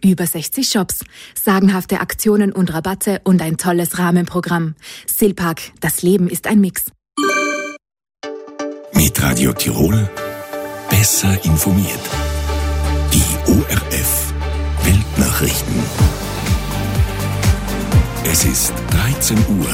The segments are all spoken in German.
Über 60 Shops, sagenhafte Aktionen und Rabatte und ein tolles Rahmenprogramm. Silpark, das Leben ist ein Mix. Mit Radio Tirol besser informiert. Die ORF Weltnachrichten. Es ist 13 Uhr.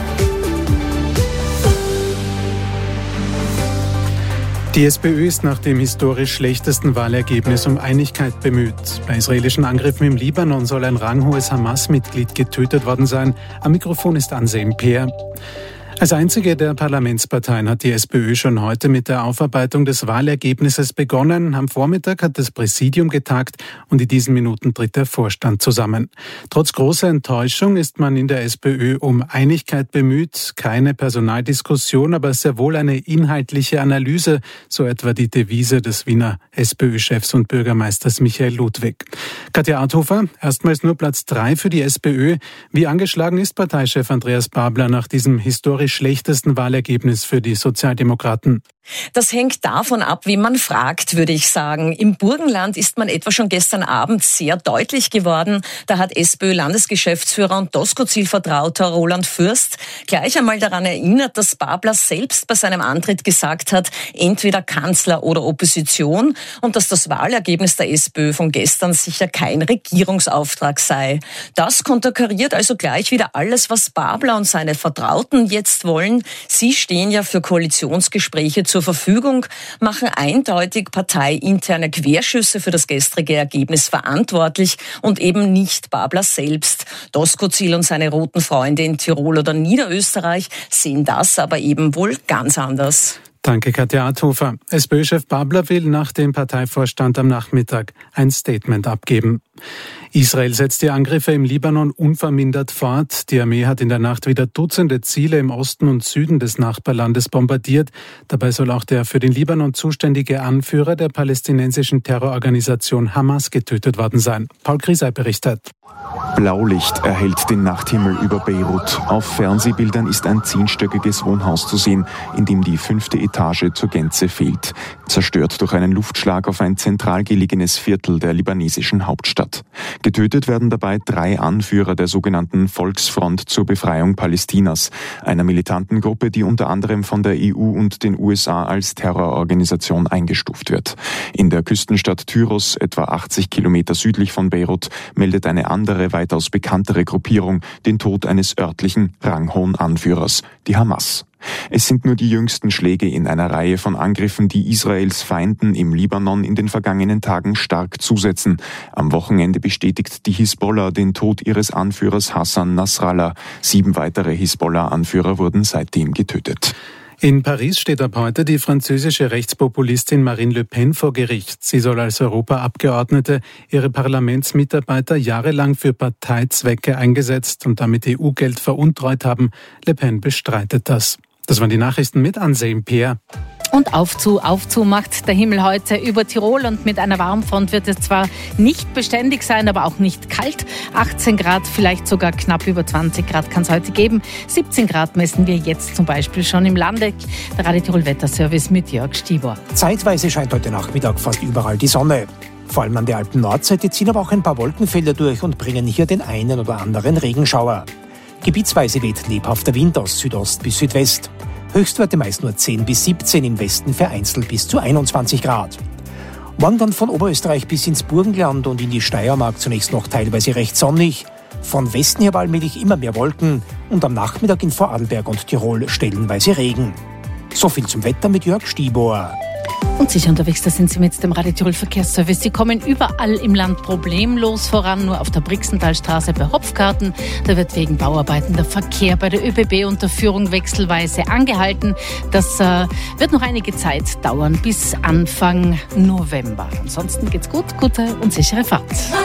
Die SPÖ ist nach dem historisch schlechtesten Wahlergebnis um Einigkeit bemüht. Bei israelischen Angriffen im Libanon soll ein ranghohes Hamas-Mitglied getötet worden sein. Am Mikrofon ist Ansem Peer. Als einzige der Parlamentsparteien hat die SPÖ schon heute mit der Aufarbeitung des Wahlergebnisses begonnen. Am Vormittag hat das Präsidium getagt und in diesen Minuten tritt der Vorstand zusammen. Trotz großer Enttäuschung ist man in der SPÖ um Einigkeit bemüht. Keine Personaldiskussion, aber sehr wohl eine inhaltliche Analyse, so etwa die Devise des Wiener SPÖ-Chefs und Bürgermeisters Michael Ludwig. Katja Arthofer, erstmals nur Platz 3 für die SPÖ. Wie angeschlagen ist Parteichef Andreas Babler nach diesem historisch schlechtesten Wahlergebnis für die Sozialdemokraten? Das hängt davon ab, wie man fragt, würde ich sagen. Im Burgenland ist man etwa schon gestern Abend sehr deutlich geworden. Da hat SPÖ-Landesgeschäftsführer und DOSCO-Zielvertrauter Roland Fürst gleich einmal daran erinnert, dass Babler selbst bei seinem Antritt gesagt hat, entweder Kanzler oder Opposition, und dass das Wahlergebnis der SPÖ von gestern sicher kein Regierungsauftrag sei. Das konterkariert also gleich wieder alles, was Babler und seine Vertrauten jetzt wollen. Sie stehen ja für Koalitionsgespräche zur Verfügung, machen eindeutig parteiinterne Querschüsse für das gestrige Ergebnis verantwortlich und eben nicht Babler selbst. DOSCO-Ziel und seine roten Freunde in Tirol oder Niederösterreich sehen das aber eben wohl ganz anders. Danke, Katja Arthofer. SPÖ-Chef Babler will nach dem Parteivorstand am Nachmittag ein Statement abgeben. Israel setzt die Angriffe im Libanon unvermindert fort. Die Armee hat in der Nacht wieder Dutzende Ziele im Osten und Süden des Nachbarlandes bombardiert. Dabei soll auch der für den Libanon zuständige Anführer der palästinensischen Terrororganisation Hamas getötet worden sein. Paul Griesei berichtet. Blaulicht erhellt den Nachthimmel über Beirut. Auf Fernsehbildern ist ein 10-stöckiges Wohnhaus zu sehen, in dem die 5. Etage zur Gänze fehlt. Zerstört durch einen Luftschlag auf ein zentral gelegenes Viertel der libanesischen Hauptstadt. Getötet werden dabei 3 Anführer der sogenannten Volksfront zur Befreiung Palästinas, einer militanten Gruppe, die unter anderem von der EU und den USA als Terrororganisation eingestuft wird. In der Küstenstadt Tyros, etwa 80 Kilometer südlich von Beirut, meldet eine andere, weitaus bekanntere Gruppierung den Tod eines örtlichen, ranghohen Anführers, die Hamas. Es sind nur die jüngsten Schläge in einer Reihe von Angriffen, die Israels Feinden im Libanon in den vergangenen Tagen stark zusetzen. Am Wochenende bestätigt die Hisbollah den Tod ihres Anführers Hassan Nasrallah. 7 weitere Hisbollah-Anführer wurden seitdem getötet. In Paris steht ab heute die französische Rechtspopulistin Marine Le Pen vor Gericht. Sie soll als Europaabgeordnete ihre Parlamentsmitarbeiter jahrelang für Parteizwecke eingesetzt und damit EU-Geld veruntreut haben. Le Pen bestreitet das. Das waren die Nachrichten mit Ansem Peer. Und auf zu macht der Himmel heute über Tirol, und mit einer Warmfront wird es zwar nicht beständig sein, aber auch nicht kalt. 18 Grad, vielleicht sogar knapp über 20 Grad kann es heute geben. 17 Grad messen wir jetzt zum Beispiel schon im Landeck. Der Radio Tirol Wetterservice mit Jörg Stieber. Zeitweise scheint heute Nachmittag fast überall die Sonne. Vor allem an der Alpen-Nordseite ziehen aber auch ein paar Wolkenfelder durch und bringen hier den einen oder anderen Regenschauer. Gebietsweise weht lebhafter Wind aus Südost bis Südwest. Höchstwerte meist nur 10 bis 17, im Westen vereinzelt bis zu 21 Grad. Morgen dann von Oberösterreich bis ins Burgenland und in die Steiermark zunächst noch teilweise recht sonnig. Von Westen her allmählich immer mehr Wolken und am Nachmittag in Vorarlberg und Tirol stellenweise Regen. So viel zum Wetter mit Jörg Stieber. Und sicher unterwegs, da sind Sie mit dem Radio Tirol Verkehrsservice. Sie kommen überall im Land problemlos voran, nur auf der Brixentalstraße bei Hopfgarten. Da wird wegen Bauarbeiten der Verkehr bei der ÖBB-Unterführung wechselweise angehalten. Das wird noch einige Zeit dauern, bis Anfang November. Ansonsten geht's gut, gute und sichere Fahrt.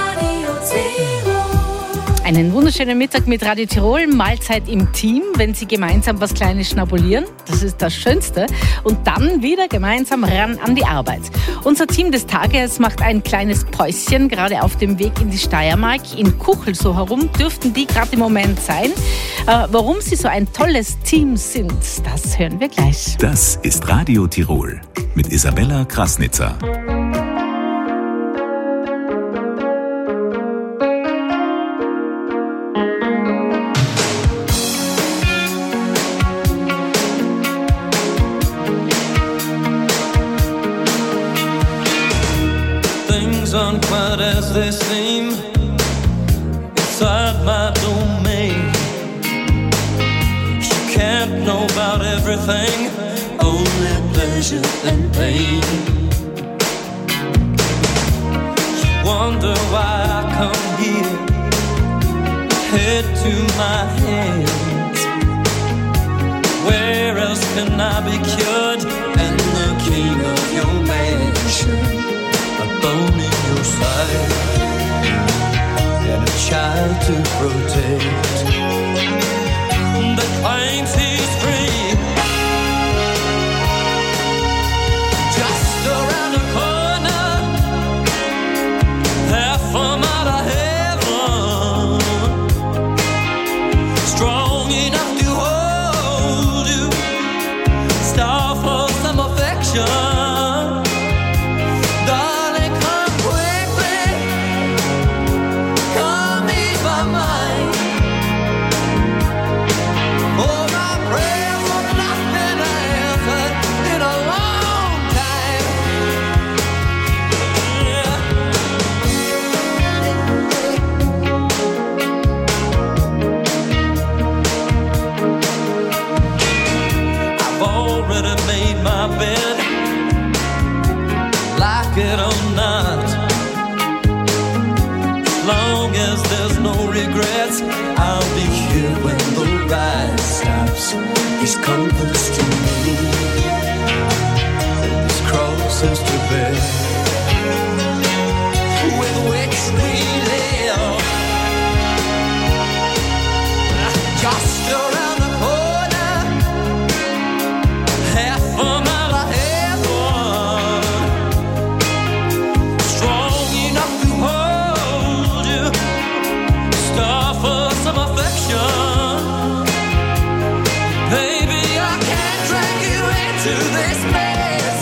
Einen wunderschönen Mittag mit Radio Tirol, Mahlzeit im Team, wenn Sie gemeinsam was Kleines schnabulieren. Das ist das Schönste. Und dann wieder gemeinsam ran an die Arbeit. Unser Team des Tages macht ein kleines Päuschen, gerade auf dem Weg in die Steiermark. In Kuchel so herum dürften die gerade im Moment sein. Warum sie so ein tolles Team sind, das hören wir gleich. Das ist Radio Tirol mit Isabella Krasnitzer. as they seem inside my domain. She can't know about everything, only pleasure and pain. She wonder why I come here, head to my hands. Where else can I be cured? And the king of your mansion, a bone in your side, and a child to protect that claims he's free. Just around the corner, half a mile of heaven, strong enough to hold you, star for some affection. My bed, like it or not, as long as there's no regrets, I'll be here when the ride stops. These comforts to me, and these crosses to bear, with which we live, just around the corner, half a mile of heaven, strong enough to hold you, star for some affection. Baby, I can't drag you into this mess.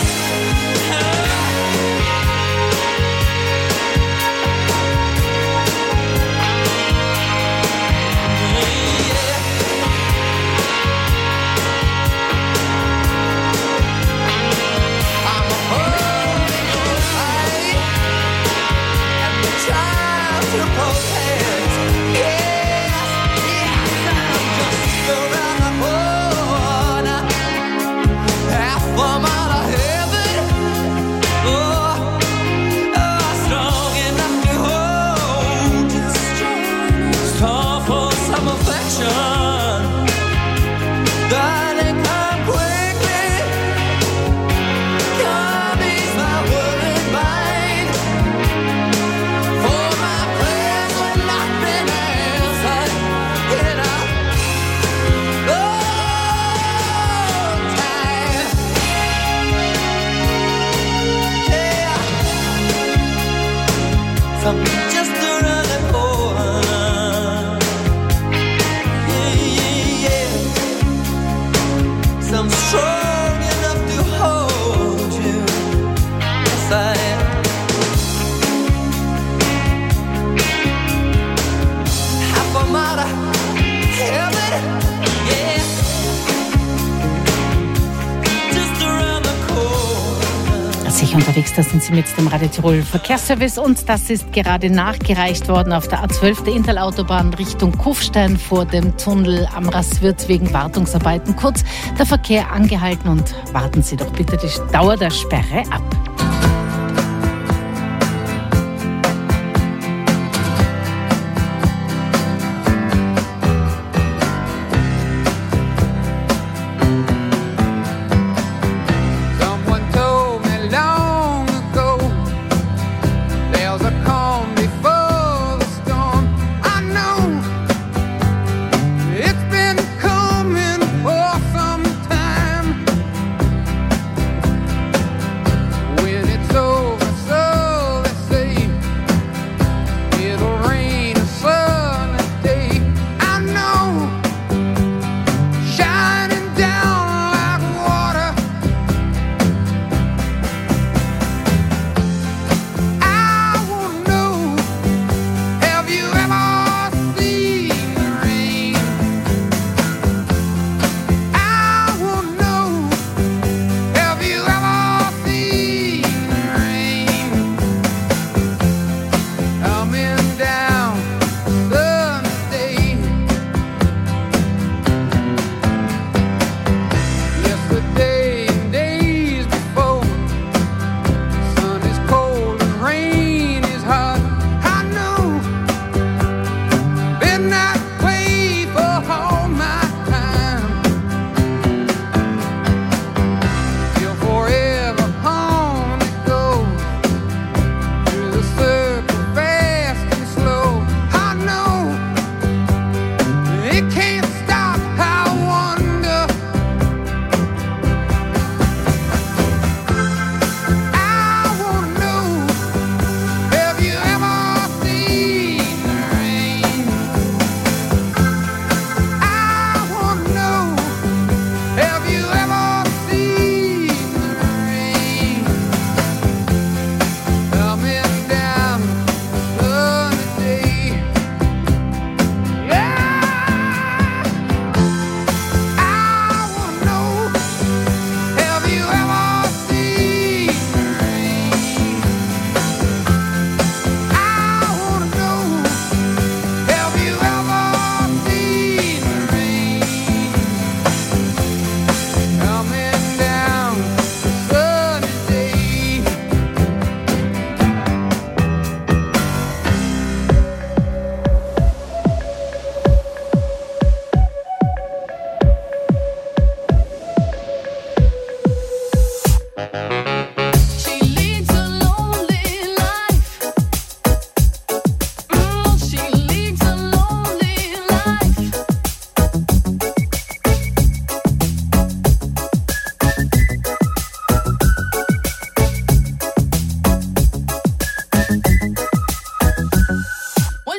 Just around the corner, yeah, yeah. Some strong enough to hold you, yes I am. Half a mile of heaven, yeah. Just around the corner. Sicher unterwegs, da sind Sie mit dem Radio Tirol Verkehrsservice und das ist gerade nachgereicht worden auf der A12 der Inntalautobahn Richtung Kufstein vor dem Tunnel Amras wird wegen Wartungsarbeiten kurz der Verkehr angehalten und warten Sie doch bitte die Dauer der Sperre ab. We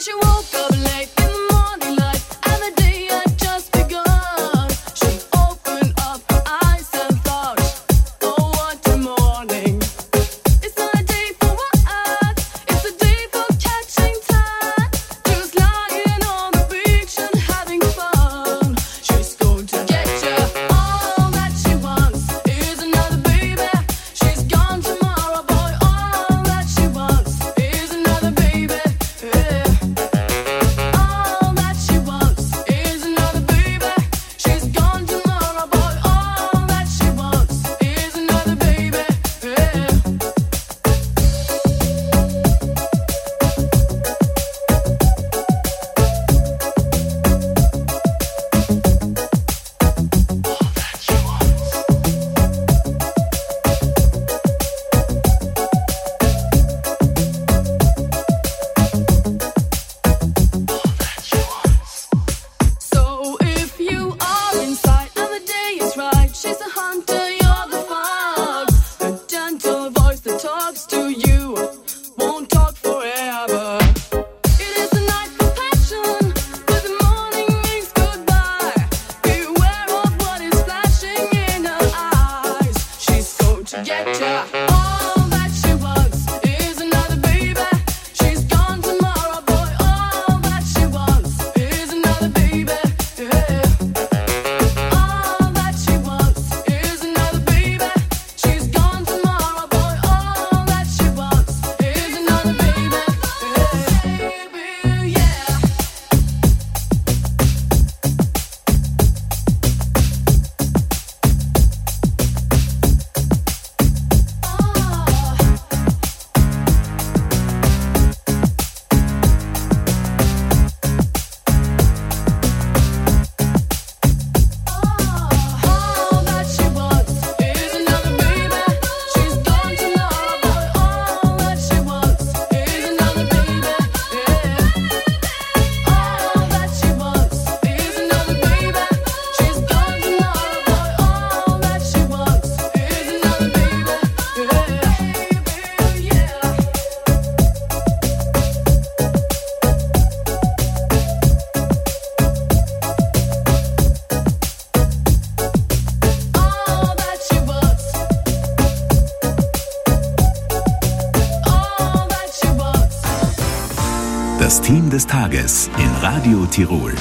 Das Team des Tages in Radio Tirol.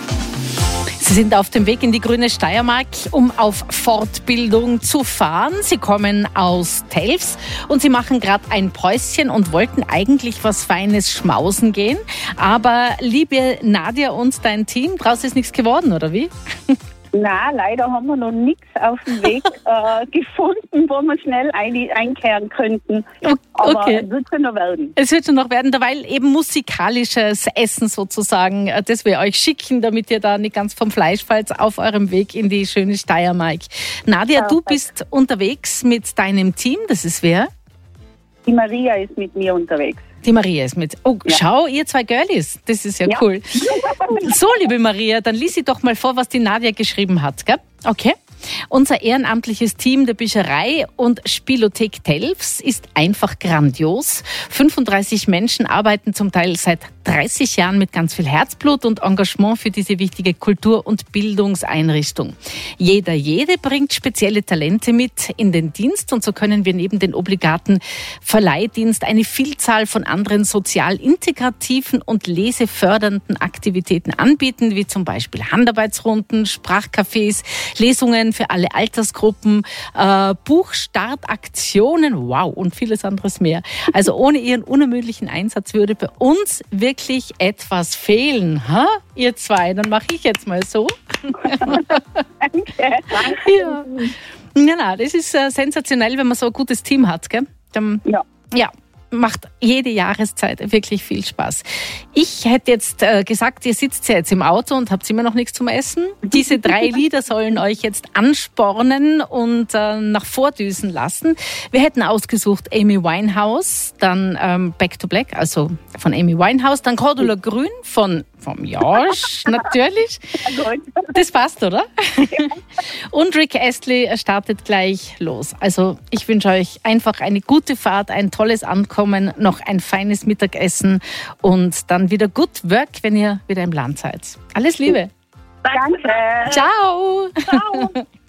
Sie sind auf dem Weg in die grüne Steiermark, um auf Fortbildung zu fahren. Sie kommen aus Telfs und Sie machen gerade ein Päuschen und wollten eigentlich was Feines schmausen gehen. Aber liebe Nadja und dein Team, draus ist nichts geworden, oder wie? Na, leider haben wir noch nichts auf dem Weg gefunden, wo wir schnell einkehren könnten. Aber Okay. es wird schon noch werden. Es wird schon noch werden, weil eben musikalisches Essen sozusagen, das wir euch schicken, damit ihr da nicht ganz vom Fleisch fallt auf eurem Weg in die schöne Steiermark. Nadja, du bist unterwegs mit deinem Team, das ist wer? Die Maria ist mit mir unterwegs. Die Maria ist mit. Oh, ja. Schau, ihr zwei Girlies, das ist ja cool. So, liebe Maria, dann lies sie doch mal vor, was die Nadja geschrieben hat, gell? Okay. Unser ehrenamtliches Team der Bücherei und Spielothek Telfs ist einfach grandios. 35 Menschen arbeiten zum Teil seit 30 Jahren mit ganz viel Herzblut und Engagement für diese wichtige Kultur- und Bildungseinrichtung. Jede bringt spezielle Talente mit in den Dienst und so können wir neben den obligaten Verleihdienst eine Vielzahl von anderen sozial integrativen und lesefördernden Aktivitäten anbieten, wie zum Beispiel Handarbeitsrunden, Sprachcafés, Lesungen für alle Altersgruppen, Buchstartaktionen, wow, und vieles anderes mehr. Also ohne ihren unermüdlichen Einsatz würde bei uns wirklich etwas fehlen. Ha? Ihr zwei, dann mache ich jetzt mal so. Danke. Ja. Ja, das ist sensationell, wenn man so ein gutes Team hat, gell? Dann, ja. Macht jede Jahreszeit wirklich viel Spaß. Ich hätte jetzt gesagt, ihr sitzt ja jetzt im Auto und habt immer noch nichts zum Essen. Diese 3 Lieder sollen euch jetzt anspornen und nach vordüsen lassen. Wir hätten ausgesucht Amy Winehouse, dann Back to Black, also von Amy Winehouse, dann Cordula Grün von vom Josh, natürlich. Das passt, oder? Und Rick Astley startet gleich los. Also ich wünsche euch einfach eine gute Fahrt, ein tolles Ankommen, noch ein feines Mittagessen und dann wieder Good Work, wenn ihr wieder im Land seid. Alles Liebe. Danke. Ciao. Ciao.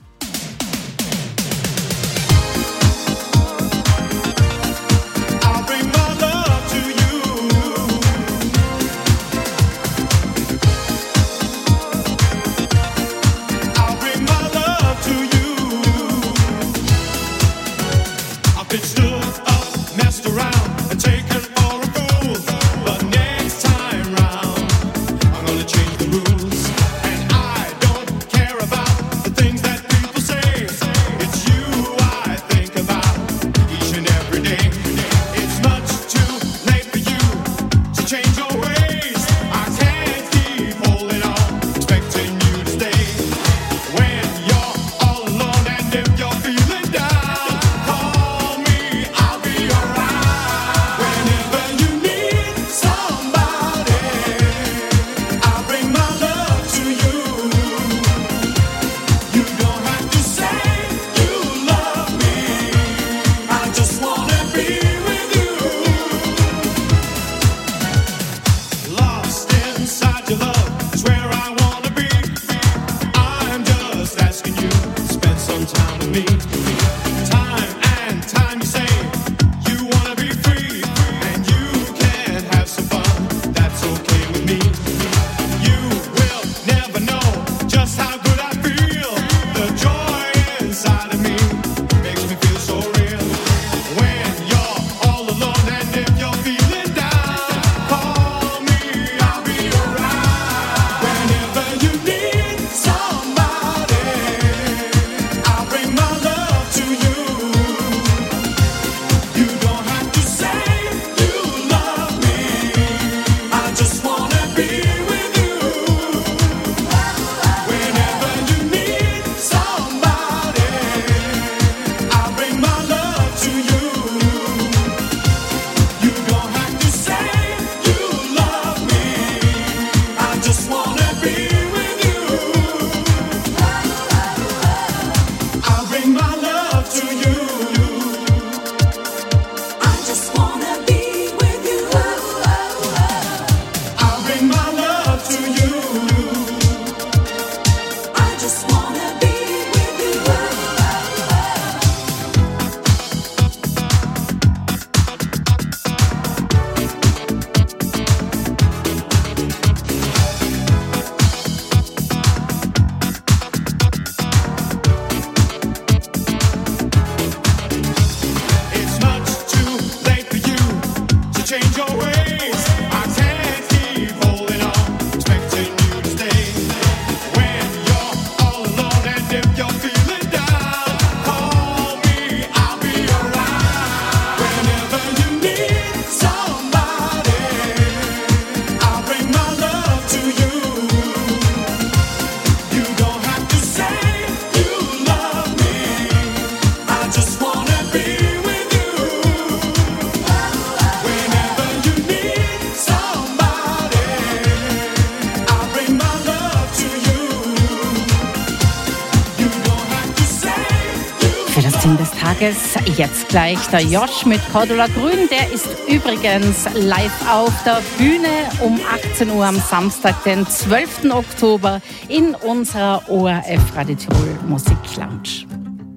Des Tages. Jetzt gleich der Josh mit Cordula Grün. Der ist übrigens live auf der Bühne um 18 Uhr am Samstag, den 12. Oktober in unserer ORF Radio Tirol Musik Lounge.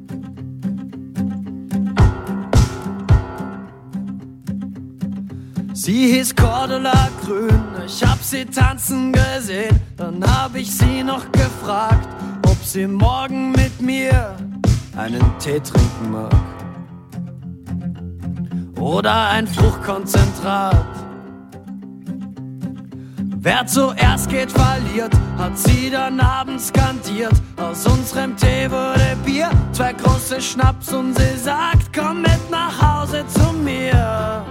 Sie hieß Cordula Grün, ich hab sie tanzen gesehen. Dann hab ich sie noch gefragt, ob sie morgen mit mir einen Tee trinken mag oder ein Fruchtkonzentrat. Wer zuerst geht, verliert, hat sie dann abends skandiert. Aus unserem Tee wurde Bier, 2 große Schnaps und sie sagt, komm mit nach Hause zu mir.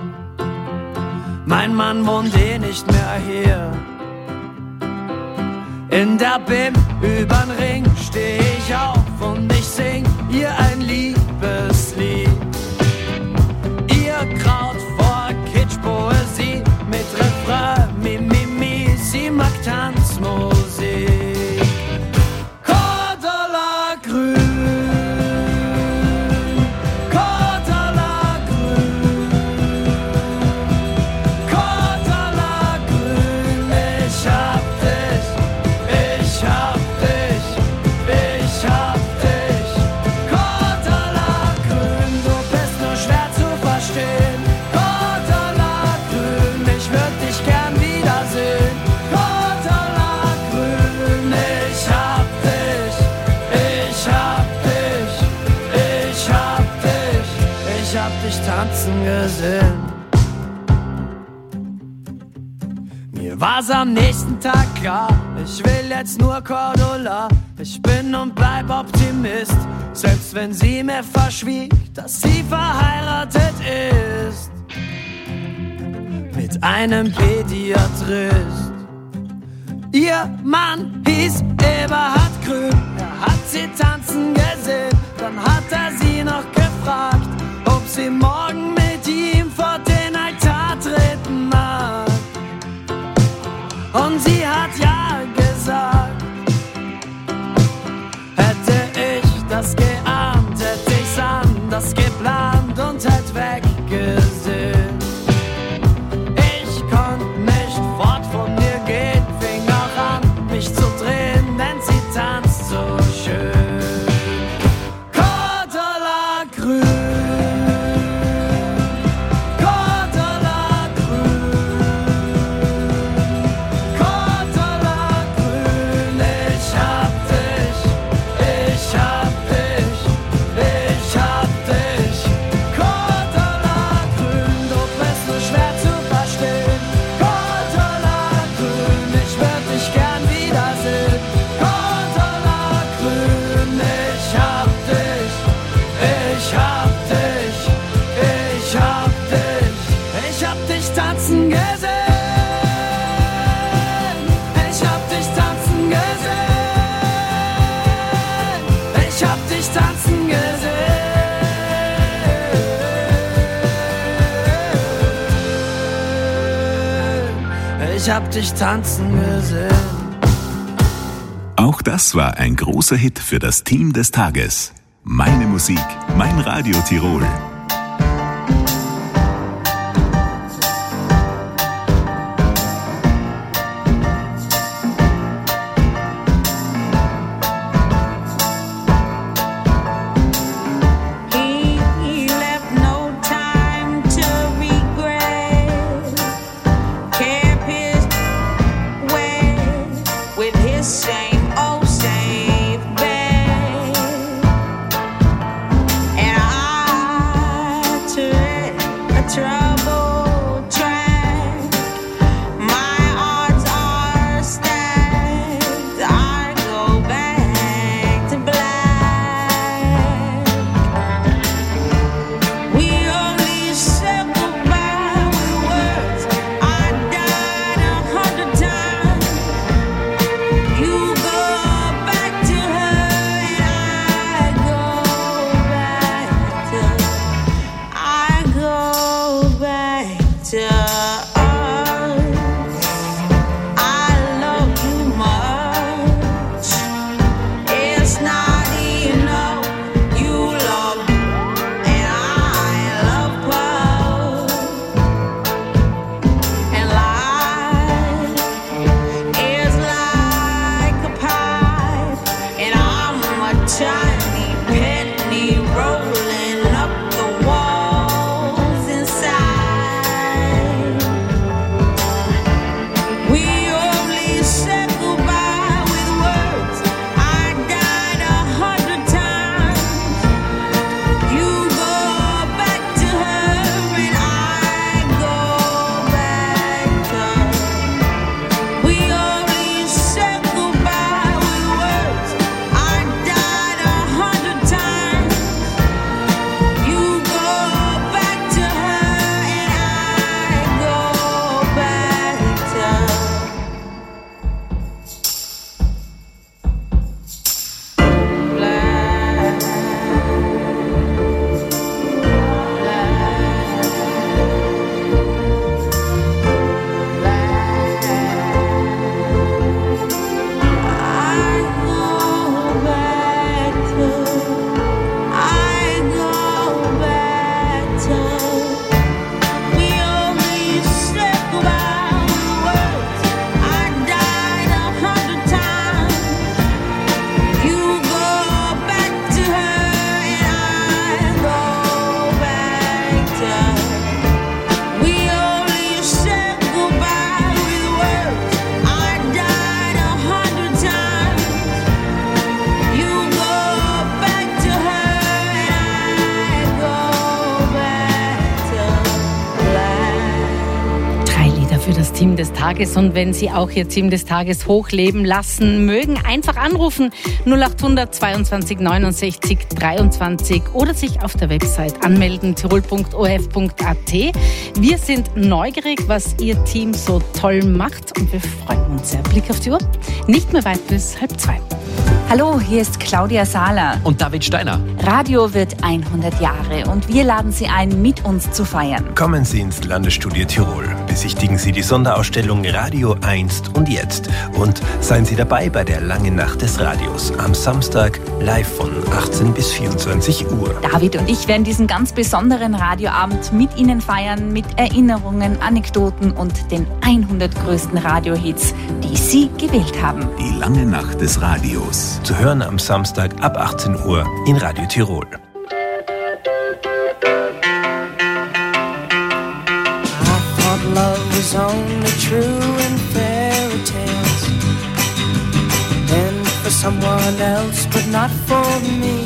Mein Mann wohnt eh nicht mehr hier. In der BIM übern Ring steh ich auf und ich sing ihr ein Liebeslied. Ihr Kraut vor Kitschpoesie mit Refrain, mi, mi, mi. Sie tanzen gesehen. Mir war's am nächsten Tag klar, ich will jetzt nur Cordula. Ich bin und bleib Optimist, selbst wenn sie mir verschwieg, dass sie verheiratet ist mit einem Pädiatrist. Ihr Mann hieß Eberhard Grün, er hat sie tanzen gesehen, dann hat er sie noch gefragt, ob sie morgen mit ihm vor den Altar treten mag. Und sie hat ja gesagt. Hätte ich das geahnt, hätte ich's anders geplant und hätte weggesehen. Ich konnte nicht fort von ihr gehen, fing auch an, mich zu drehen, denn sie tanzt so schön. Cordula Grün. Ich hab dich tanzen gesehen. Auch das war ein großer Hit für das Team des Tages. Meine Musik, mein Radio Tirol. And I des Tages. Und wenn Sie auch Ihr Team des Tages hochleben lassen mögen, einfach anrufen 0800 22 69 23 oder sich auf der Website anmelden, tirol.orf.at. Wir sind neugierig, was Ihr Team so toll macht und wir freuen uns sehr. Blick auf die Uhr, nicht mehr weit bis 1:30. Hallo, hier ist Claudia Sahler. Und David Steiner. Radio wird 100 Jahre und wir laden Sie ein, mit uns zu feiern. Kommen Sie ins Landesstudio Tirol. Besichtigen Sie die Sonderausstellung Radio einst und jetzt. Und seien Sie dabei bei der Langen Nacht des Radios. Am Samstag live von 18 bis 24 Uhr. David und ich werden diesen ganz besonderen Radioabend mit Ihnen feiern, mit Erinnerungen, Anekdoten und den 100 größten Radiohits, die Sie gewählt haben. Die Lange Nacht des Radios. Zu hören am Samstag ab 18 Uhr in Radio Tirol. Love was only true in fairy tales, and for someone else, but not for me.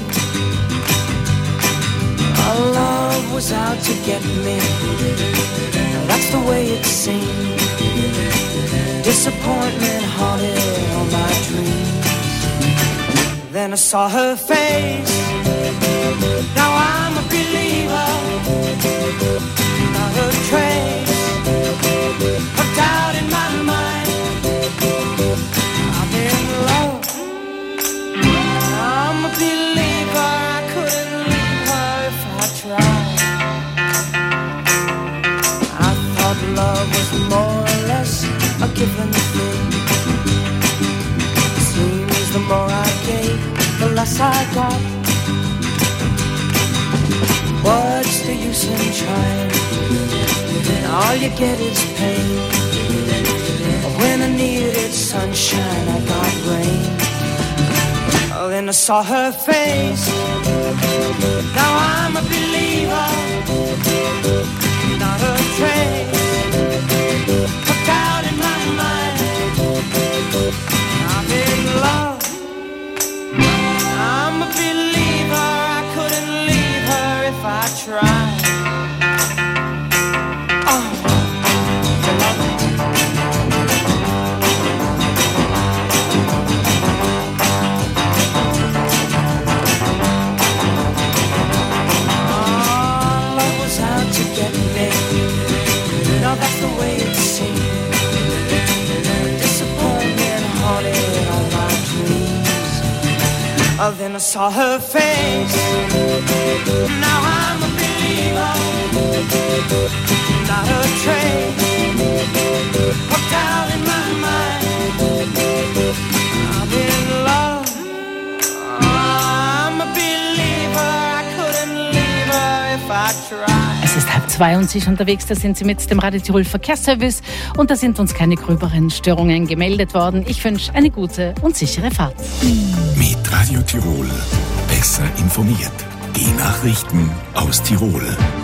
Our love was out to get me. That's the way it seemed. Disappointment haunted all my dreams. Then I saw her face. Now I'm a believer. Not a trace of doubt in my mind. I'm in love. I'm a believer. I couldn't leave her if I tried. I thought love was more or less a given thing. It seems the more I gave, the less I got. What's the use in trying? All you get is pain. When I needed sunshine, I got rain. Oh, then I saw her face. Now I'm a believer. Not a trace of doubt in my mind. I'm in love. I'm a believer. I couldn't leave her if I tried. That's the way it seemed. Disappointment haunted all my dreams. Oh, then I saw her face. Now I'm a believer. Not a trace of doubt in my mind. I'm in love. I'm a believer. I couldn't leave her if I tried. Es ist 1:30 und Sie sind unterwegs, da sind Sie mit dem Radio Tirol Verkehrsservice und da sind uns keine gröberen Störungen gemeldet worden. Ich wünsche eine gute und sichere Fahrt. Mit Radio Tirol besser informiert. Die Nachrichten aus Tirol.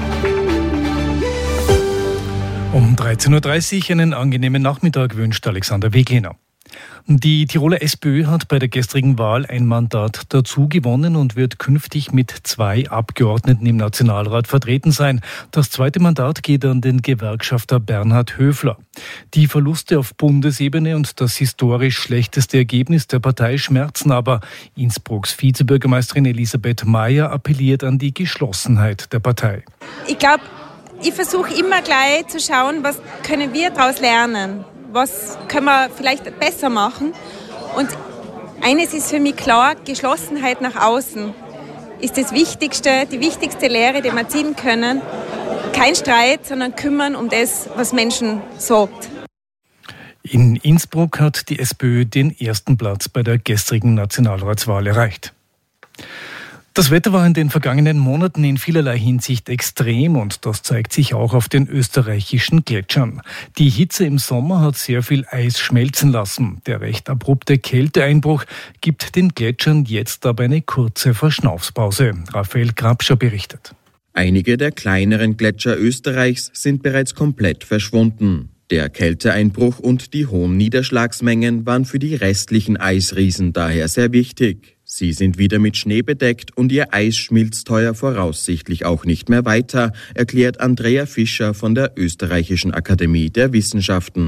Um 13.30 Uhr einen angenehmen Nachmittag wünscht Alexander Wegliner. Die Tiroler SPÖ hat bei der gestrigen Wahl ein Mandat dazu gewonnen und wird künftig mit 2 Abgeordneten im Nationalrat vertreten sein. Das zweite Mandat geht an den Gewerkschafter Bernhard Höfler. Die Verluste auf Bundesebene und das historisch schlechteste Ergebnis der Partei schmerzen aber. Innsbrucks Vizebürgermeisterin Elisabeth Mayer appelliert an die Geschlossenheit der Partei. Ich glaube, ich versuche immer gleich zu schauen, was können wir daraus lernen. Was können wir vielleicht besser machen? Und eines ist für mich klar, Geschlossenheit nach außen ist das Wichtigste, die wichtigste Lehre, die wir ziehen können. Kein Streit, sondern kümmern um das, was Menschen sorgt. In Innsbruck hat die SPÖ den ersten Platz bei der gestrigen Nationalratswahl erreicht. Das Wetter war in den vergangenen Monaten in vielerlei Hinsicht extrem und das zeigt sich auch auf den österreichischen Gletschern. Die Hitze im Sommer hat sehr viel Eis schmelzen lassen. Der recht abrupte Kälteeinbruch gibt den Gletschern jetzt aber eine kurze Verschnaufspause. Raphael Grabscher berichtet. Einige der kleineren Gletscher Österreichs sind bereits komplett verschwunden. Der Kälteeinbruch und die hohen Niederschlagsmengen waren für die restlichen Eisriesen daher sehr wichtig. Sie sind wieder mit Schnee bedeckt und ihr Eis schmilzt heuer voraussichtlich auch nicht mehr weiter, erklärt Andrea Fischer von der Österreichischen Akademie der Wissenschaften.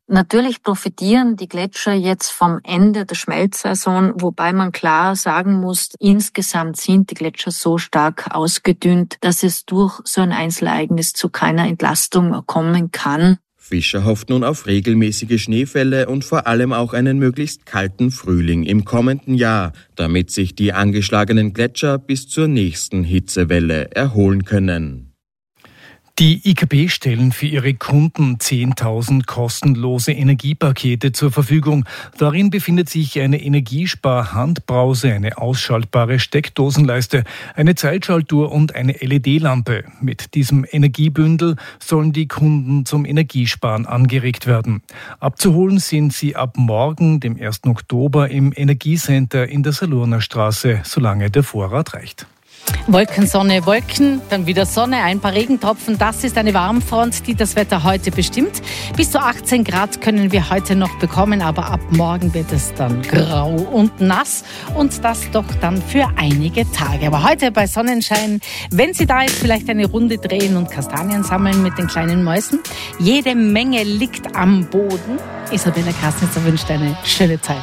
Natürlich profitieren die Gletscher jetzt vom Ende der Schmelzsaison, wobei man klar sagen muss, insgesamt sind die Gletscher so stark ausgedünnt, dass es durch so ein Einzelereignis zu keiner Entlastung kommen kann. Fischer hofft nun auf regelmäßige Schneefälle und vor allem auch einen möglichst kalten Frühling im kommenden Jahr, damit sich die angeschlagenen Gletscher bis zur nächsten Hitzewelle erholen können. Die IKB stellen für ihre Kunden 10.000 kostenlose Energiepakete zur Verfügung. Darin befindet sich eine Energiespar-Handbrause, eine ausschaltbare Steckdosenleiste, eine Zeitschaltuhr und eine LED-Lampe. Mit diesem Energiebündel sollen die Kunden zum Energiesparen angeregt werden. Abzuholen sind sie ab morgen, dem 1. Oktober, im Energiecenter in der Salurner Straße, solange der Vorrat reicht. Wolken, Sonne, Wolken, dann wieder Sonne, ein paar Regentropfen. Das ist eine Warmfront, die das Wetter heute bestimmt. Bis zu 18 Grad können wir heute noch bekommen, aber ab morgen wird es dann grau und nass und das doch dann für einige Tage. Aber heute bei Sonnenschein, wenn Sie da jetzt vielleicht eine Runde drehen und Kastanien sammeln mit den kleinen Mäusen, jede Menge liegt am Boden. Isabella Kasnitzer wünscht eine schöne Zeit.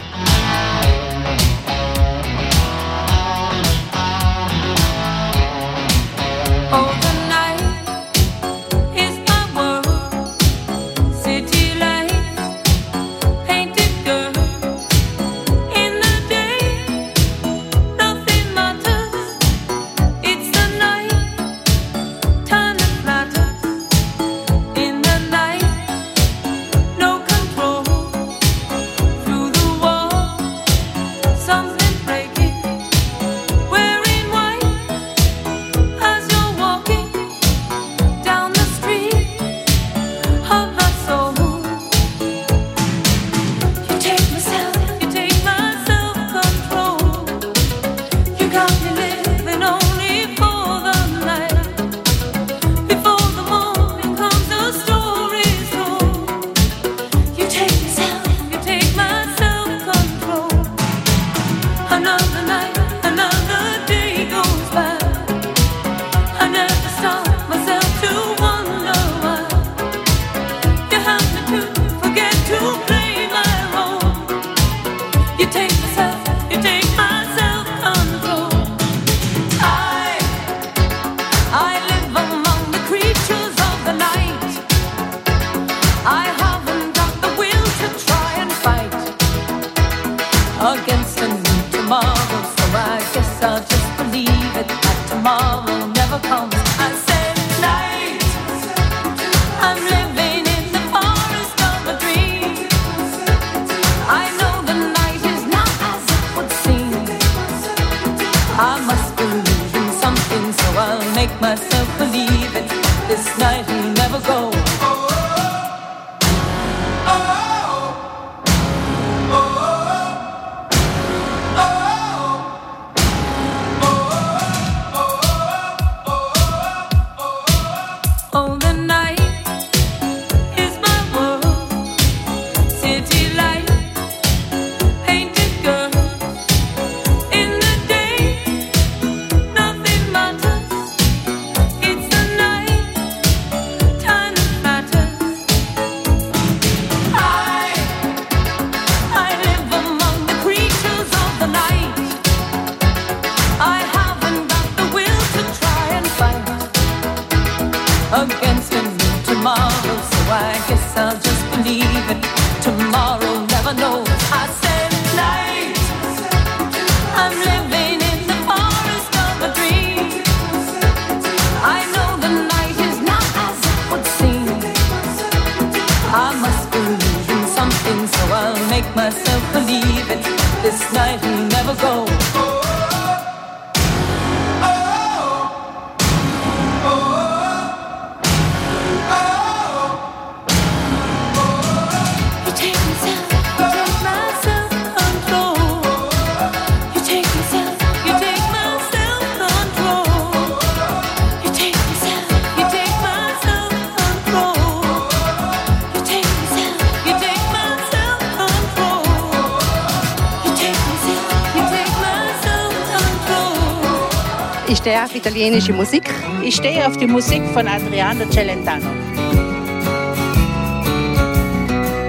Ich stehe auf italienische Musik. Ich stehe auf die Musik von Adriano Celentano.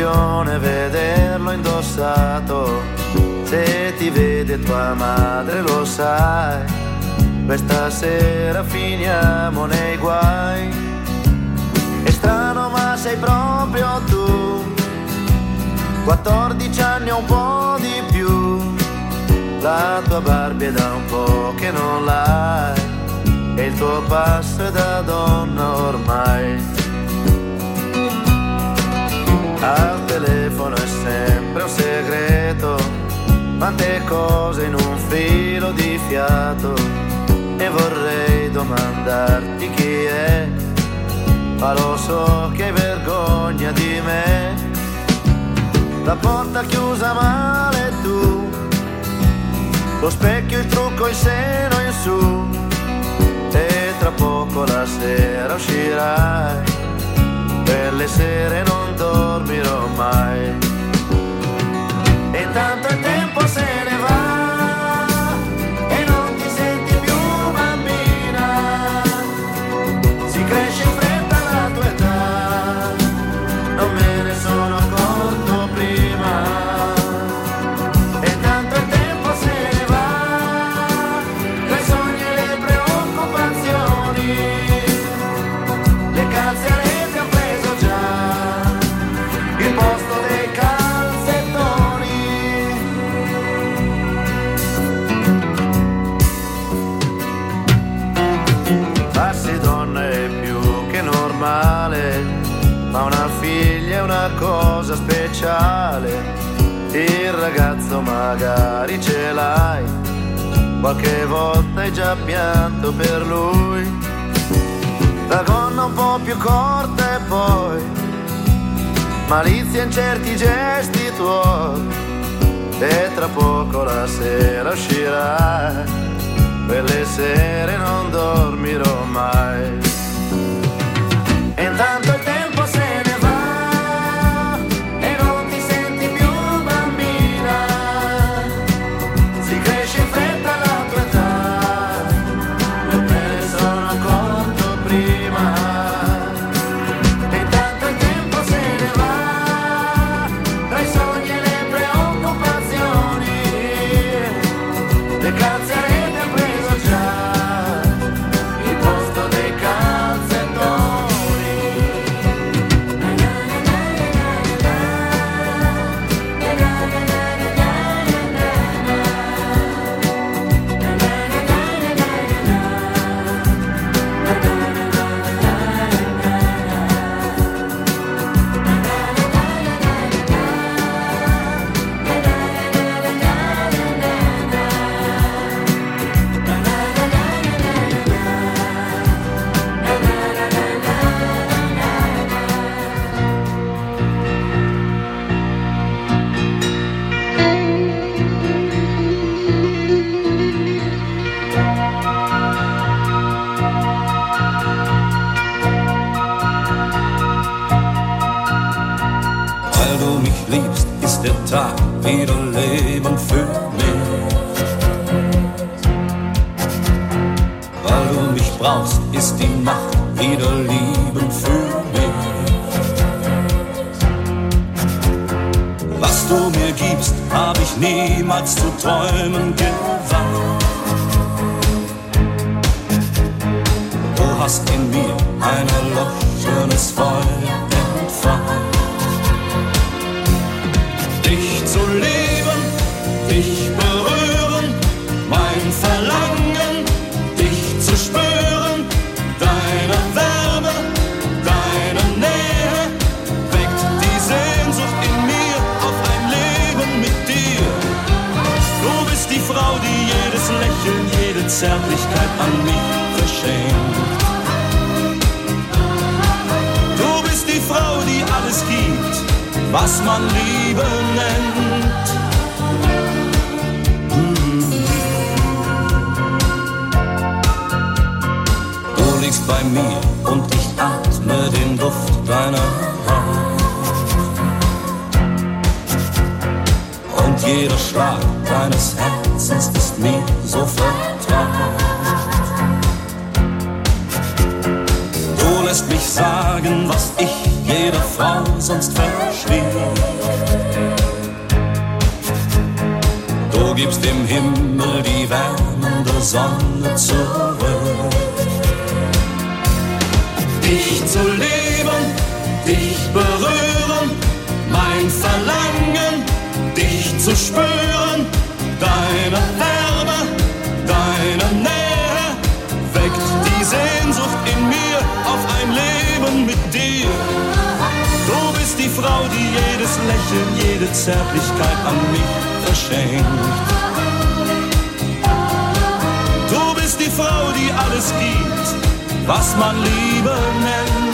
emozione vederlo indossato. Se ti vede tua madre lo sai, questa sera finiamo nei guai. È strano ma sei proprio tu, 14 anni o un po' di più. La tua Barbie è da un po' che non l'hai, e il tuo passo è da donna ormai. Al telefono è sempre un segreto, quante cose in un filo di fiato. E vorrei domandarti chi è, ma lo so che hai vergogna di me. La porta chiusa male tu, lo specchio, il trucco, il seno in su, e tra poco la sera uscirai, per le sere non dormirò mai. E intanto il tempo se ne va e non ti senti più bambina, si cresce in fretta la tua età, non me ne sono accorto prima. E intanto il tempo se ne va tra i sogni e le preoccupazioni, le calze a rete han preso già il posto dei calzettoni. Farsi donna è più che normale, ma una figlia è una cosa speciale. Il ragazzo magari ce l'hai, qualche volta hai già pianto per lui. La gonna un po' più corta e poi malizia in certi gesti tuoi, e tra poco la sera uscirai, quelle sere non dormirò mai. E intanto il tempo se ne va e non ti senti più bambina, si cresce in fretta la tua età, non me ne sono accorto prima. E intanto il tempo se ne va tra i sogni e le preoccupazioni, le calze a rete han preso già il posto dei calzettoni. Weil du mich liebst, ist der Tag wieder Leben für mich. Weil du mich brauchst, ist die Nacht wieder Lieben für mich. Was du mir gibst, hab ich niemals zu träumen gewagt. Du hast in mir ein erloschenes Feuer entfacht. Dich zu lieben, dich berühren, mein Verlangen, dich zu spüren, deine Wärme, deine Nähe, weckt die Sehnsucht in mir auf ein Leben mit dir. Du bist die Frau, die jedes Lächeln, jede Zärtlichkeit an mich verschenkt. Du bist die Frau, die alles gibt, was man Liebe nennt. Du liegst bei mir und ich atme den Duft deiner Haut. Und jeder Schlag deines Herzens ist mir so vertraut. Du lässt mich sagen, was ich jede Frau sonst verschwieg. Du gibst dem Himmel die wärmende Sonne zurück. Dich zu leben, dich berühren, mein Verlangen, dich zu spüren, deine Wärme, deine Nähe, weckt die Sehnsucht in mir auf ein Leben mit dir. Du bist die Frau, die jedes Lächeln, jede Zärtlichkeit an mich verschenkt. Du bist die Frau, die alles gibt, was man Liebe nennt.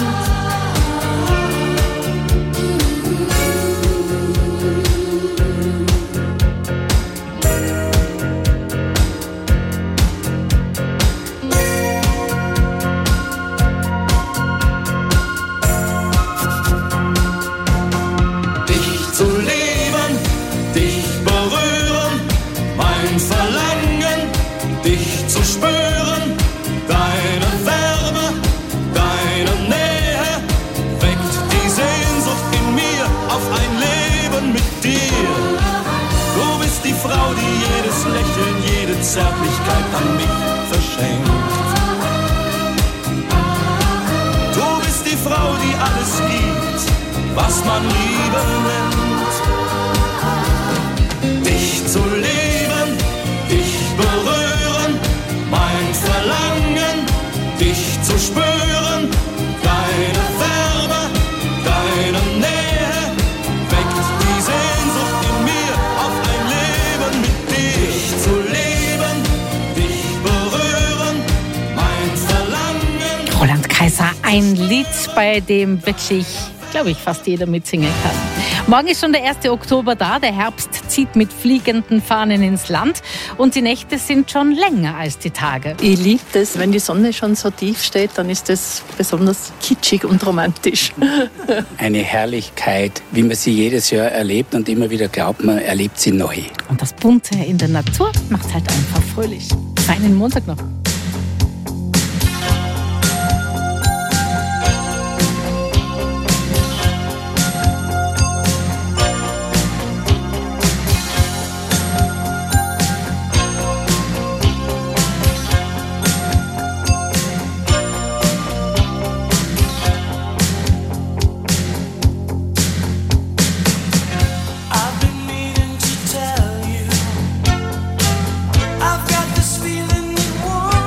Dich zu leben, dich berühren, mein Verlangen, dich zu spüren, deine Wärme, deine Nähe, weckt die Sehnsucht in mir auf ein Leben mit dir. Du bist die Frau, die jedes Lächeln, jede Zärtlichkeit an mich verschenkt. Du bist die Frau, die alles gibt, was man Liebe nennt. Dich zu leben, dich berühren, mein Verlangen, dich zu spüren, deine Wärme, deine Nähe, weckt die Sehnsucht in mir auf ein Leben mit dir. Dich zu leben, dich berühren, mein Verlangen. Roland Kaiser, ein Lied, bei dem wirklich, glaube ich, fast jeder mitsingen kann. Morgen ist schon der 1. Oktober da. Der Herbst zieht mit fliegenden Fahnen ins Land und die Nächte sind schon länger als die Tage. Ich liebe das, wenn die Sonne schon so tief steht, dann ist das besonders kitschig und romantisch. Eine Herrlichkeit, wie man sie jedes Jahr erlebt und immer wieder glaubt, man erlebt sie neu. Und das Bunte in der Natur macht halt einfach fröhlich. Feinen Montag noch. I've got this feeling it won't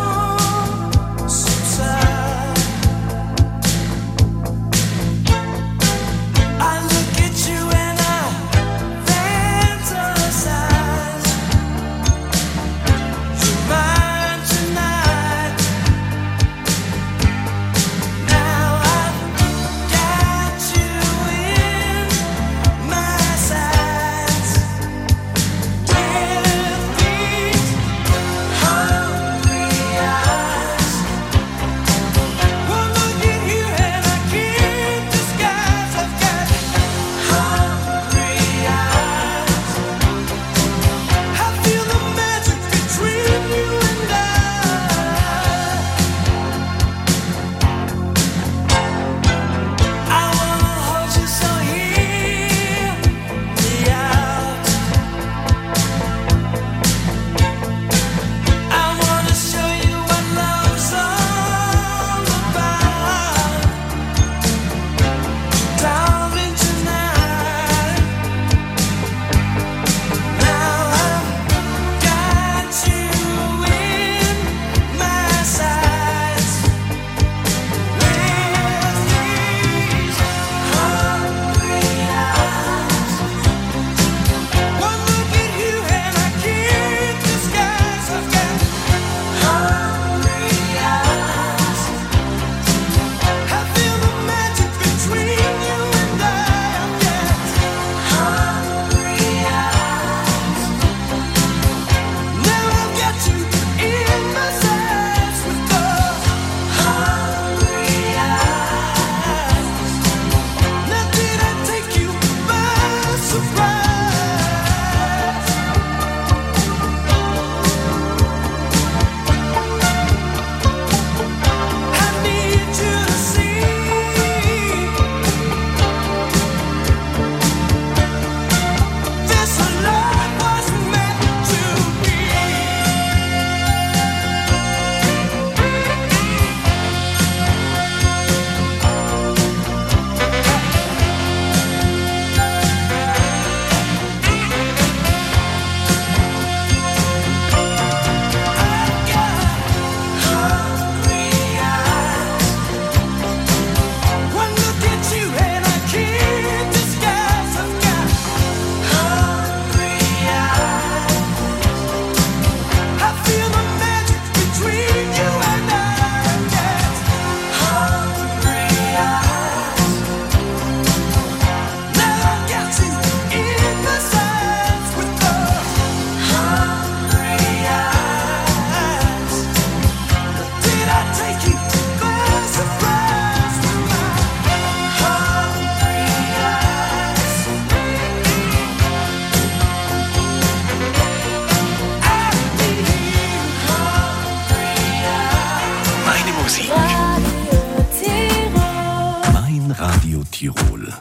Tirol.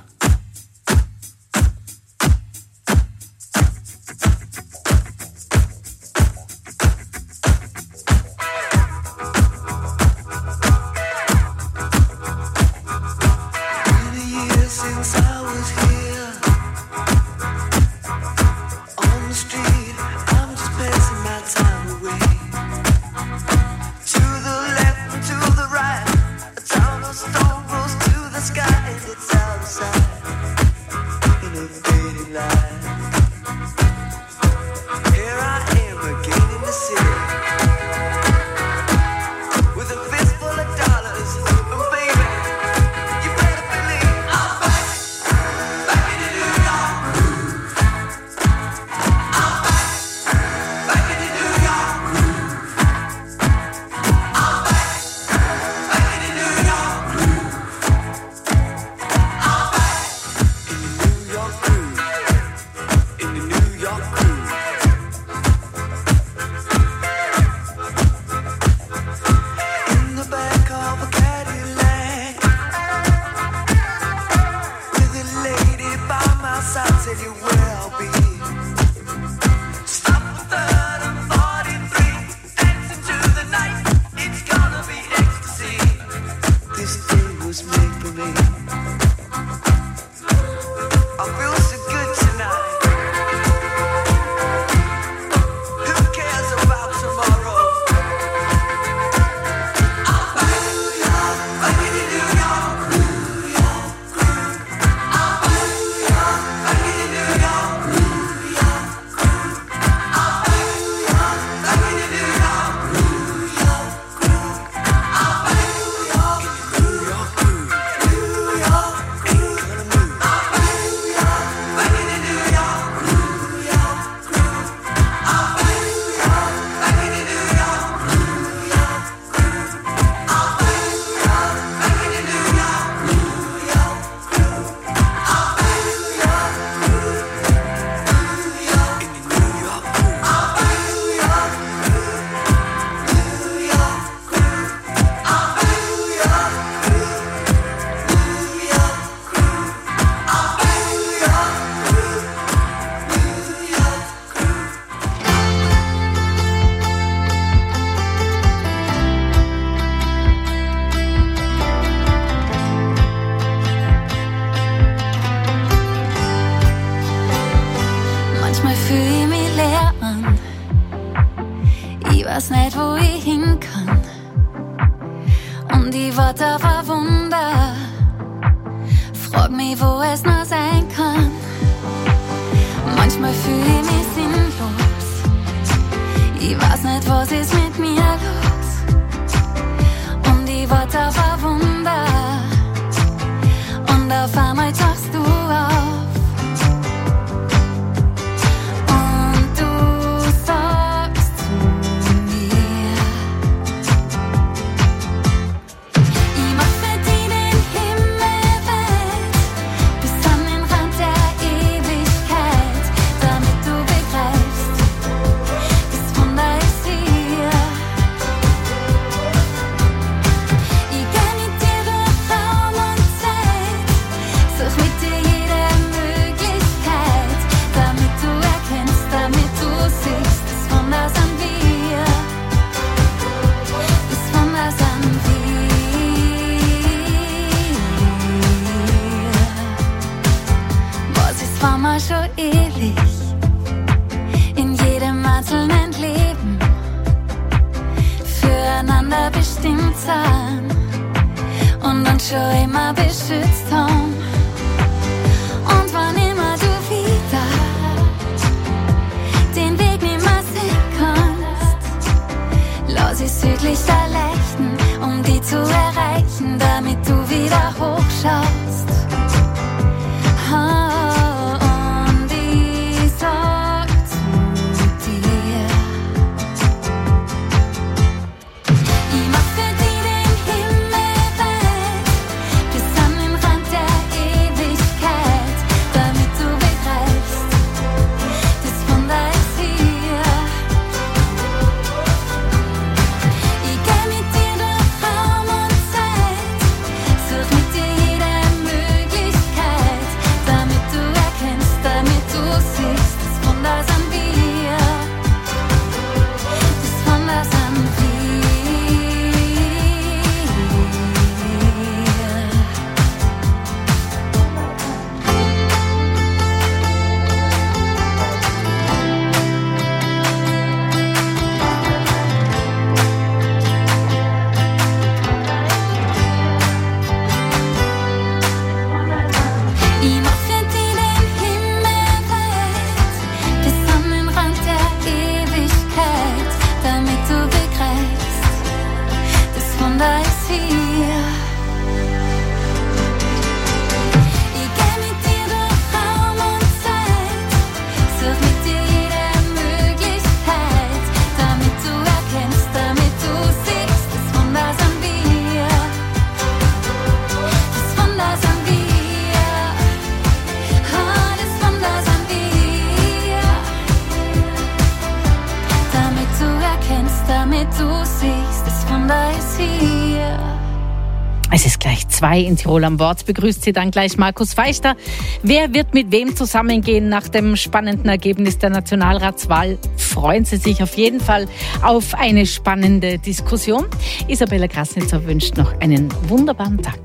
weiß nicht, wo ich hin kann. Und ich warte auf ein Wunder. Frag mich, wo es noch sein kann. Manchmal fühl ich mich sinnlos. Ich weiß nicht, was ist mit mir los. Und ich warte auf ein Wunder. Und auf einmal tauchst du auf. Schon ewig in jedem einzelnen Leben füreinander bestimmt sein und uns schon immer beschützt haben. Und wann immer du wieder den Weg nicht mehr sehen kannst, lass ich südlich erleichtern, um die zu erreichen, damit du wieder hochschaust. Es ist gleich 2 in Tirol am Wort. Begrüßt Sie dann gleich Markus Feichter. Wer wird mit wem zusammengehen nach dem spannenden Ergebnis der Nationalratswahl? Freuen Sie sich auf jeden Fall auf eine spannende Diskussion. Isabella Krasnitzer wünscht noch einen wunderbaren Tag.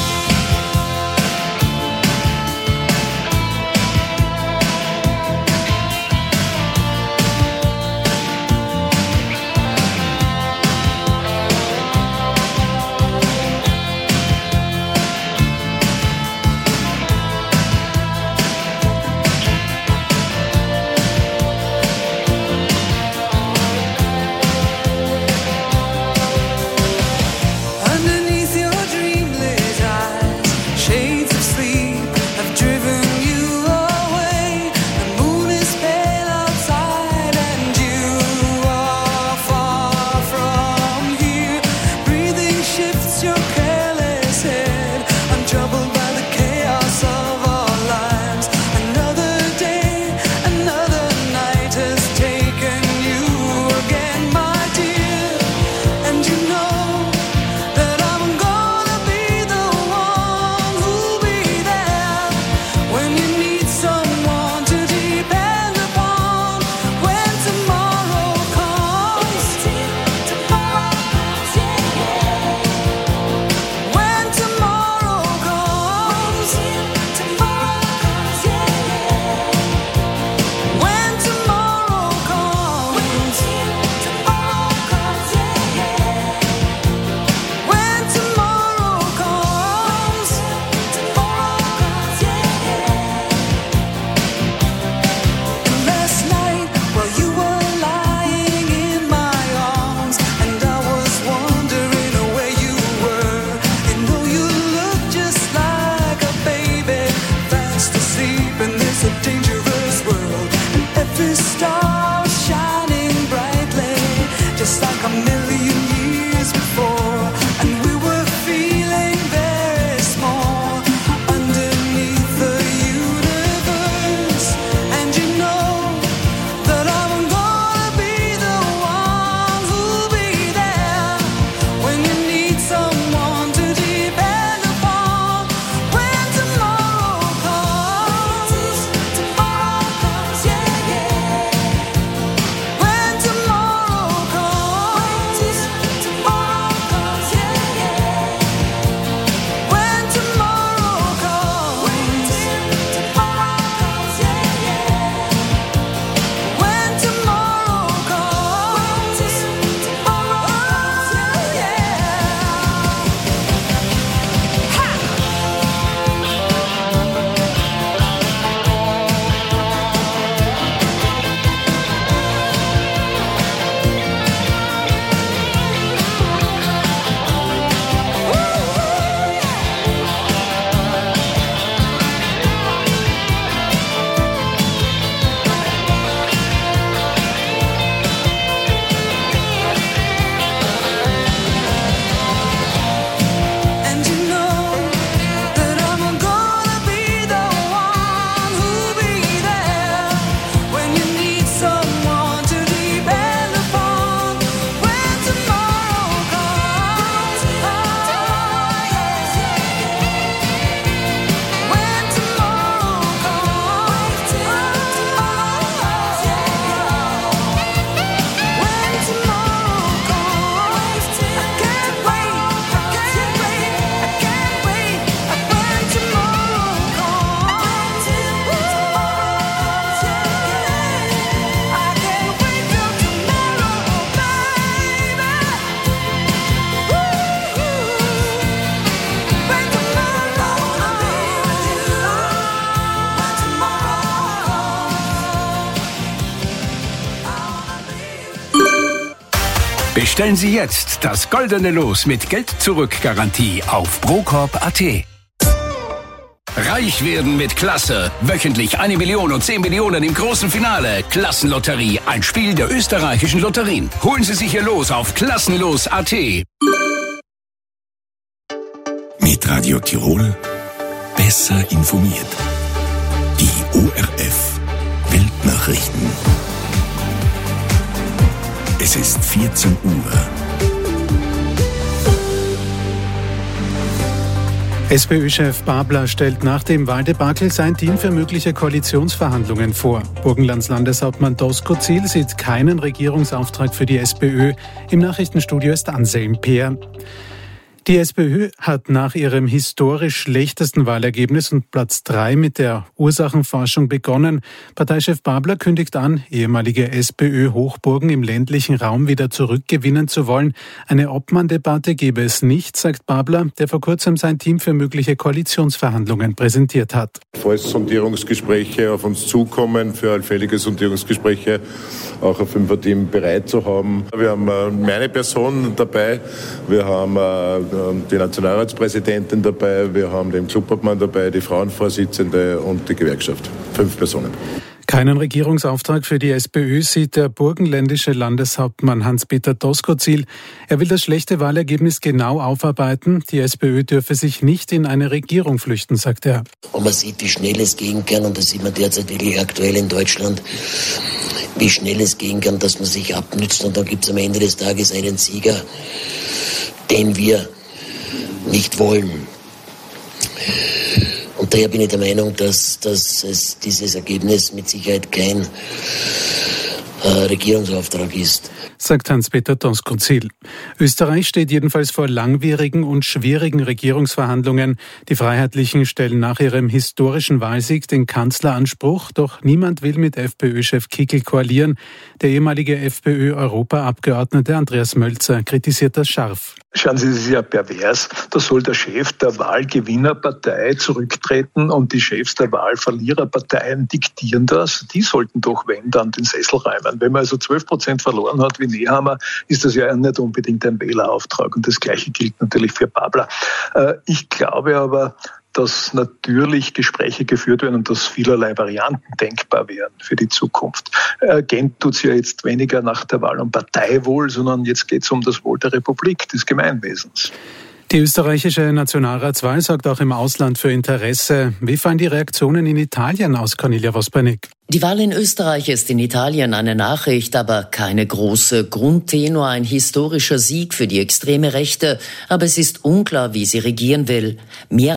Bestellen Sie jetzt das goldene Los mit Geld-Zurück-Garantie auf Procorp.at. Reich werden mit Klasse. Wöchentlich 1 Million und 10 Millionen im großen Finale. Klassenlotterie, ein Spiel der österreichischen Lotterien. Holen Sie sich Ihr Los auf klassenlos.at. Mit Radio Tirol besser informiert. Die ORF Weltnachrichten. Es ist 14 Uhr. SPÖ-Chef Babler stellt nach dem Wahldebakel sein Team für mögliche Koalitionsverhandlungen vor. Burgenlands Landeshauptmann Doskozil sieht keinen Regierungsauftrag für die SPÖ. Im Nachrichtenstudio ist Anselm Peer. Die SPÖ hat nach ihrem historisch schlechtesten Wahlergebnis und Platz 3 mit der Ursachenforschung begonnen. Parteichef Babler kündigt an, ehemalige SPÖ-Hochburgen im ländlichen Raum wieder zurückgewinnen zu wollen. Eine Obmann-Debatte gebe es nicht, sagt Babler, der vor kurzem sein Team für mögliche Koalitionsverhandlungen präsentiert hat. Falls Sondierungsgespräche auf uns zukommen, für allfällige Sondierungsgespräche auch ein Fünferteam bereit zu haben. Wir haben meine Person dabei, wir haben die Nationalratspräsidentin dabei, wir haben den Clubobmann dabei, die Frauenvorsitzende und die Gewerkschaft. 5 Personen. Keinen Regierungsauftrag für die SPÖ sieht der burgenländische Landeshauptmann Hans-Peter Doskozil. Er will das schlechte Wahlergebnis genau aufarbeiten. Die SPÖ dürfe sich nicht in eine Regierung flüchten, sagt er. Und man sieht, wie schnell es gehen kann, und das sieht man derzeit wirklich aktuell in Deutschland, wie schnell es gehen kann, dass man sich abnützt, und dann gibt es am Ende des Tages einen Sieger, den wir nicht wollen. Und daher bin ich der Meinung, dass es dieses Ergebnis mit Sicherheit kein Regierungsauftrag ist, sagt Hans-Peter Doskozil. Österreich steht jedenfalls vor langwierigen und schwierigen Regierungsverhandlungen. Die Freiheitlichen stellen nach ihrem historischen Wahlsieg den Kanzleranspruch, doch niemand will mit FPÖ-Chef Kickl koalieren. Der ehemalige FPÖ-Europaabgeordnete Andreas Mölzer kritisiert das scharf. Schauen Sie, es ist ja pervers. Da soll der Chef der Wahlgewinnerpartei zurücktreten und die Chefs der Wahlverliererparteien diktieren das. Die sollten doch, wenn, dann den Sessel räumen. Wenn man also 12% verloren hat wie Nehammer, ist das ja nicht unbedingt ein Wählerauftrag. Und das Gleiche gilt natürlich für Babler. Ich glaube aber, dass natürlich Gespräche geführt werden und dass vielerlei Varianten denkbar wären für die Zukunft. Gehen tut es ja jetzt weniger nach der Wahl um Parteiwohl, sondern jetzt geht es um das Wohl der Republik, des Gemeinwesens. Die österreichische Nationalratswahl sorgt auch im Ausland für Interesse. Wie fallen die Reaktionen in Italien aus, Cornelia Vospernik? Die Wahl in Österreich ist in Italien eine Nachricht, aber keine große. Grundtenor ein historischer Sieg für die extreme Rechte. Aber es ist unklar, wie sie regieren will. Mehr